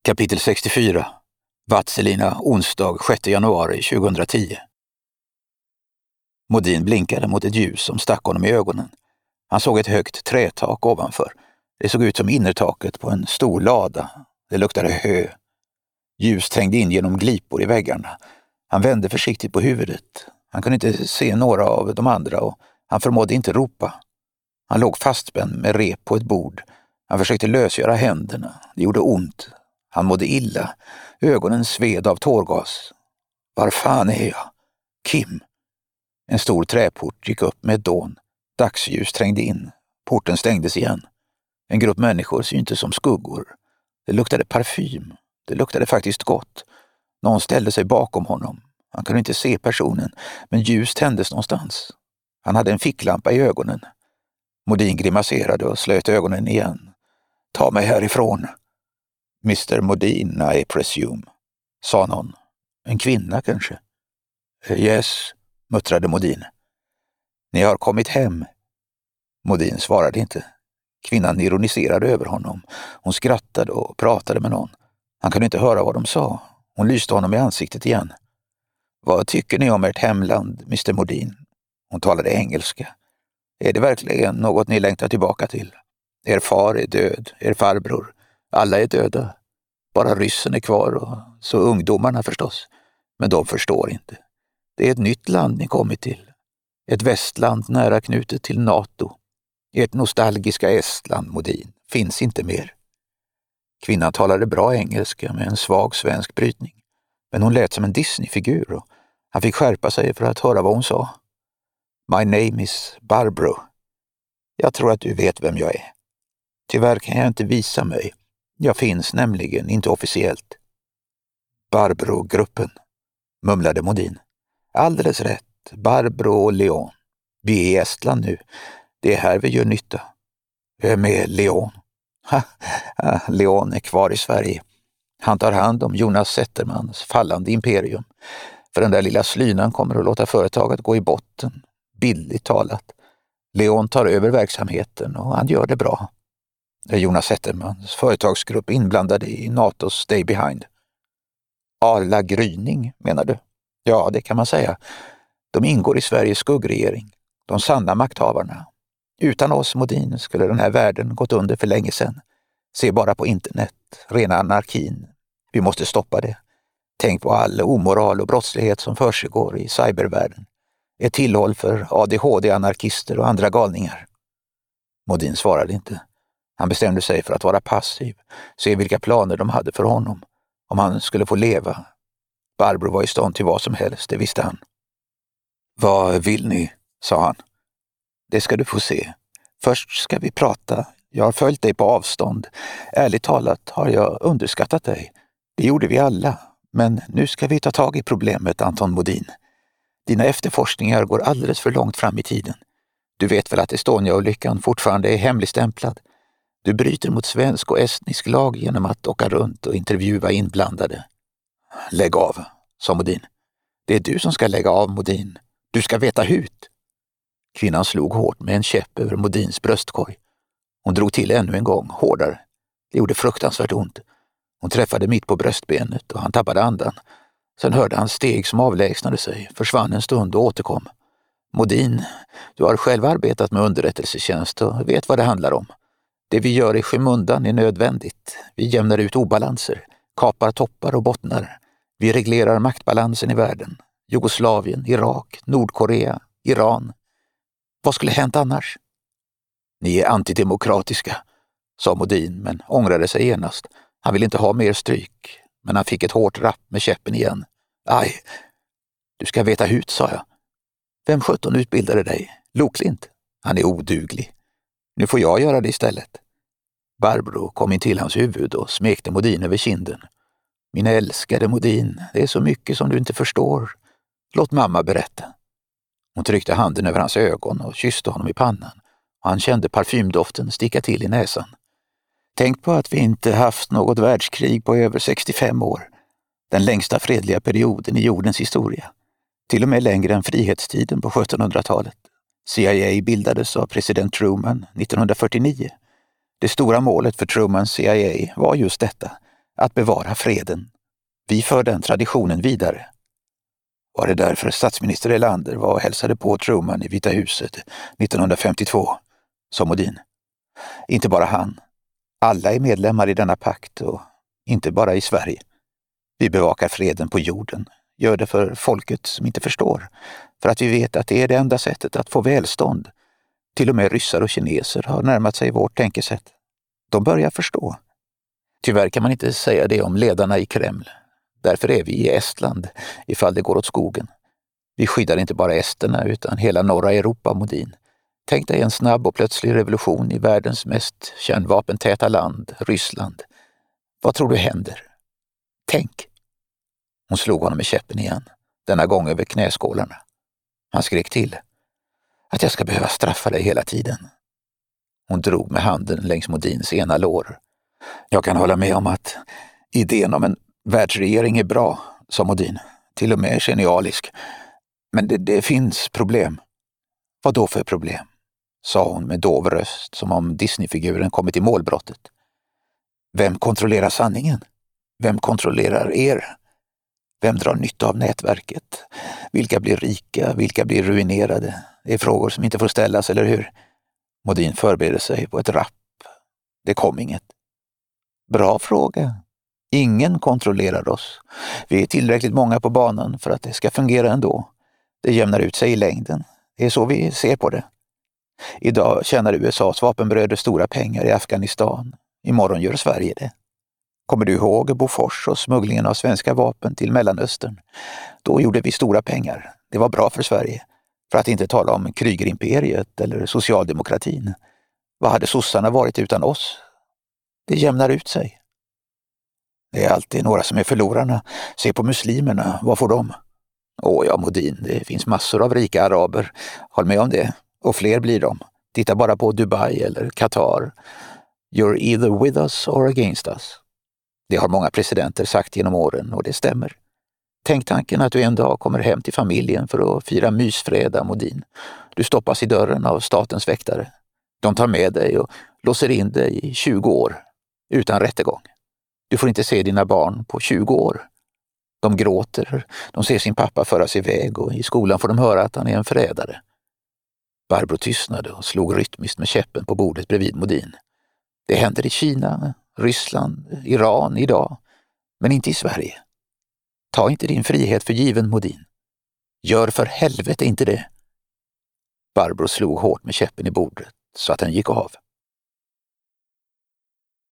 Kapitel 64. Vatselina, onsdag 6 januari 2010. Modin blinkade mot ett ljus som stack honom i ögonen. Han såg ett högt trätak ovanför. Det såg ut som innertaket på en stor lada. Det luktade hö. Ljus trängde in genom glipor i väggarna. Han vände försiktigt på huvudet. Han kunde inte se några av de andra och han förmådde inte ropa. Han låg fastspänd med rep på ett bord. Han försökte lösgöra händerna. Det gjorde ont. Han mådde illa. Ögonen sved av tårgas. Var fan är jag? Kim. En stor träport gick upp med ett dån. Dagsljus trängde in. Porten stängdes igen. En grupp människor syntes som skuggor. Det luktade parfym. Det luktade faktiskt gott. Någon ställde sig bakom honom. Han kunde inte se personen, men ljus tändes någonstans. Han hade en ficklampa i ögonen. Modin grimaserade och slöt ögonen igen. Ta mig härifrån. Mr. Modin, I presume, sa någon. En kvinna kanske? Yes, muttrade Modin. Ni har kommit hem. Modin svarade inte. Kvinnan ironiserade över honom. Hon skrattade och pratade med någon. Han kunde inte höra vad de sa. Hon lyste honom i ansiktet igen. Vad tycker ni om ert hemland, Mr. Modin? Hon talade engelska. Är det verkligen något ni längtar tillbaka till? Er far är död, er farbror. Alla är döda. Bara ryssen är kvar och så ungdomarna förstås. Men de förstår inte. Det är ett nytt land ni kommit till. Ett västland nära knutet till NATO. Ert nostalgiska Estland, Modin, finns inte mer. Kvinnan talade bra engelska med en svag svensk brytning. Men hon lät som en Disney-figur och han fick skärpa sig för att höra vad hon sa. My name is Barbro. Jag tror att du vet vem jag är. Tyvärr kan jag inte visa mig. Jag finns nämligen inte officiellt. Barbro-gruppen, mumlade Modin. Alldeles rätt, Barbro och Leon. Vi är i Estland nu. Det är här vi gör nytta. Vem är Leon? Leon är kvar i Sverige. Han tar hand om Jonas Zettermans fallande imperium. För den där lilla slynan kommer att låta företaget gå i botten. Bildligt talat. Leon tar över verksamheten och han gör det bra. Är Jonas Zettermans företagsgrupp inblandade i NATOs Stay Behind? Arla Gryning, menar du? Ja, det kan man säga. De ingår i Sveriges skuggregering. De sanna makthavarna. Utan oss, Modin, skulle den här världen gått under för länge sedan. Se bara på internet, rena anarkin. Vi måste stoppa det. Tänk på all omoral och brottslighet som försiggår i cybervärlden. Ett tillhåll för ADHD-anarkister och andra galningar. Modin svarade inte. Han bestämde sig för att vara passiv, se vilka planer de hade för honom, om han skulle få leva. Barbro var i stånd till vad som helst, det visste han. Vad vill ni, sa han. Det ska du få se. Först ska vi prata. Jag har följt dig på avstånd. Ärligt talat har jag underskattat dig. Det gjorde vi alla. Men nu ska vi ta tag i problemet, Anton Modin. Dina efterforskningar går alldeles för långt fram i tiden. Du vet väl att Estonia-olyckan fortfarande är hemligstämplad. Du bryter mot svensk och estnisk lag genom att åka runt och intervjua inblandade. Lägg av, sa Modin. Det är du som ska lägga av, Modin. Du ska veta hut. Kvinnan slog hårt med en käpp över Modins bröstkorg. Hon drog till ännu en gång, hårdare. Det gjorde fruktansvärt ont. Hon träffade mitt på bröstbenet och han tappade andan. Sen hörde han steg som avlägsnade sig, försvann en stund och återkom. Modin, du har själv arbetat med underrättelsetjänst och vet vad det handlar om. Det vi gör i skymundan är nödvändigt. Vi jämnar ut obalanser, kapar toppar och bottnar. Vi reglerar maktbalansen i världen. Jugoslavien, Irak, Nordkorea, Iran. Vad skulle hänt annars? Ni är antidemokratiska, sa Modin, men ångrade sig genast. Han ville inte ha mer stryk, men han fick ett hårt rapp med käppen igen. Aj, du ska veta hut, sa jag. Vem 17 utbildade dig? Loklint. Han är oduglig. Nu får jag göra det istället. Barbro kom in till hans huvud och smekte Modin över kinden. Min älskade Modin, det är så mycket som du inte förstår. Låt mamma berätta. Hon tryckte handen över hans ögon och kysste honom i pannan. Och han kände parfymdoften sticka till i näsan. Tänk på att vi inte haft något världskrig på över 65 år. Den längsta fredliga perioden i jordens historia. Till och med längre än frihetstiden på 1700-talet. CIA bildades av president Truman 1949. Det stora målet för Trumans CIA var just detta. att bevara freden. Vi för den traditionen vidare. Var det därför statsminister Erlander var och hälsade på Truman i Vita huset 1952, sa Modin. Inte bara han. Alla är medlemmar i denna pakt och inte bara i Sverige. Vi bevakar freden på jorden, gör det för folket som inte förstår, för att vi vet att det är det enda sättet att få välstånd. Till och med ryssar och kineser har närmat sig vårt tänkesätt. De börjar förstå. Tyvärr kan man inte säga det om ledarna i Kreml. Därför är vi i Estland ifall det går åt skogen. Vi skyddar inte bara esterna utan hela norra Europa, Modin. Tänk dig en snabb och plötslig revolution i världens mest kärnvapentäta land, Ryssland. Vad tror du händer? Tänk! Hon slog honom med käppen igen, denna gång över knäskålarna. Han skrek till. Att jag ska behöva straffa dig hela tiden. Hon drog med handen längs Modins ena lår. Jag kan hålla med om att idén om en världsregering är bra, sa Modin. Till och med genialisk. Men det finns problem. Vad då för problem? Sa hon med dov röst, som om Disney-figuren kommit i målbrottet. Vem kontrollerar sanningen? Vem kontrollerar er? Vem drar nytta av nätverket? Vilka blir rika? Vilka blir ruinerade? Det är frågor som inte får ställas, eller hur? Modin förbereder sig på ett rapp. Det kom inget. Bra fråga. Ingen kontrollerar oss. Vi är tillräckligt många på banan för att det ska fungera ändå. Det jämnar ut sig i längden. Det är så vi ser på det. Idag tjänar USAs vapenbröder stora pengar i Afghanistan. Imorgon gör Sverige det. Kommer du ihåg Bofors och smugglingen av svenska vapen till Mellanöstern? Då gjorde vi stora pengar. Det var bra för Sverige. För att inte tala om Krygerimperiet eller socialdemokratin. Vad hade sossarna varit utan oss? Det jämnar ut sig. Det är alltid några som är förlorarna. Se på muslimerna, vad får de? Åh ja, Modin, det finns massor av rika araber. Håll med om det. Och fler blir de. Titta bara på Dubai eller Qatar. You're either with us or against us. Det har många presidenter sagt genom åren och det stämmer. Tänk tanken att du en dag kommer hem till familjen för att fira mysfredag, Modin. Du stoppas i dörren av statens väktare. De tar med dig och låser in dig i 20 år. Utan rättegång. Du får inte se dina barn på 20 år. De gråter, de ser sin pappa föras iväg och i skolan får de höra att han är en förrädare. Barbro tystnade och slog rytmiskt med käppen på bordet bredvid Modin. Det händer i Kina, Ryssland, Iran idag, men inte i Sverige. Ta inte din frihet för given, Modin. Gör för helvete inte det. Barbro slog hårt med käppen i bordet så att den gick av.